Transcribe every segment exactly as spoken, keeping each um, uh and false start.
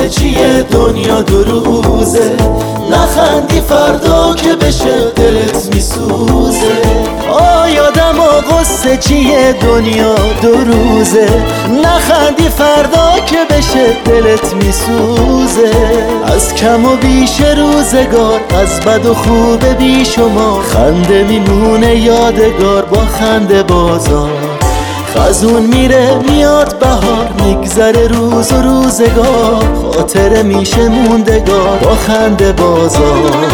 قصه چیه دنیا دو روزه، نخندی فردا که بشه دلت میسوزه. آی آدما قصه چیه دنیا دو روزه، نخندی فردا که بشه دلت میسوزه. از کم و بیش روزگار، از بد و خوب بی شما، خنده میمونه یادگار با خنده بازار. خزون میره میاد بهار، میگذره روز و روزگار، خاطره میشه موندگار با خنده بازار.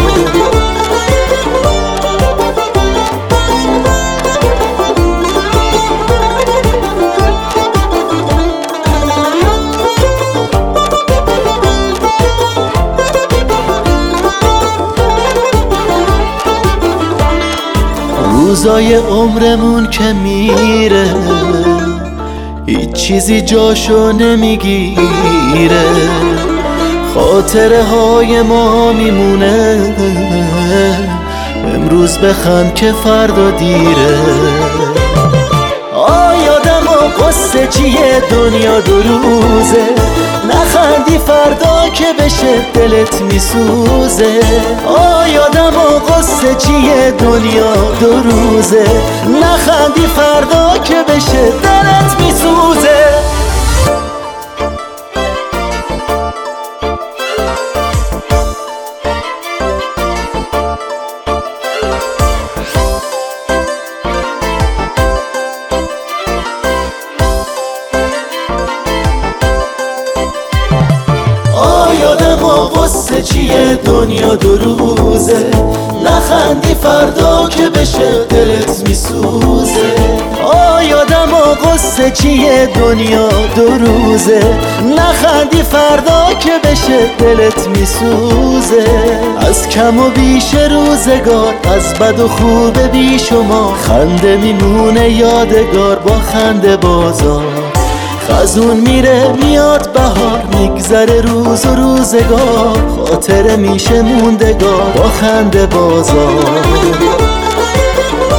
روزای عمرمون که میره، هیچ چیزی جاشو نمیگیره، خاطره های ما میمونه. امروز بخند که فردا دیره. آی آدما قصه چیه دنیا دو روزه، نخندی فردا که بشه دلت میسوزه. آی آدما قصه چیه دنیا دو روزه، نخندی فردا که بشه دلت میسوزه. آدما قصه چیه دنیا دو روزه، نخندی فردا که بشه دلت میسوزه. آی آدما قصه چیه دنیا دو روزه، نخندی فردا که بشه دلت میسوزه. از کم و بیش روزگار، از بد و خوب بی شما، خنده میمونه یادگار با خنده بازار. خزون میره میاد بهار، میگذره روز و روزگار، خاطره میشه موندگار با خنده بازار.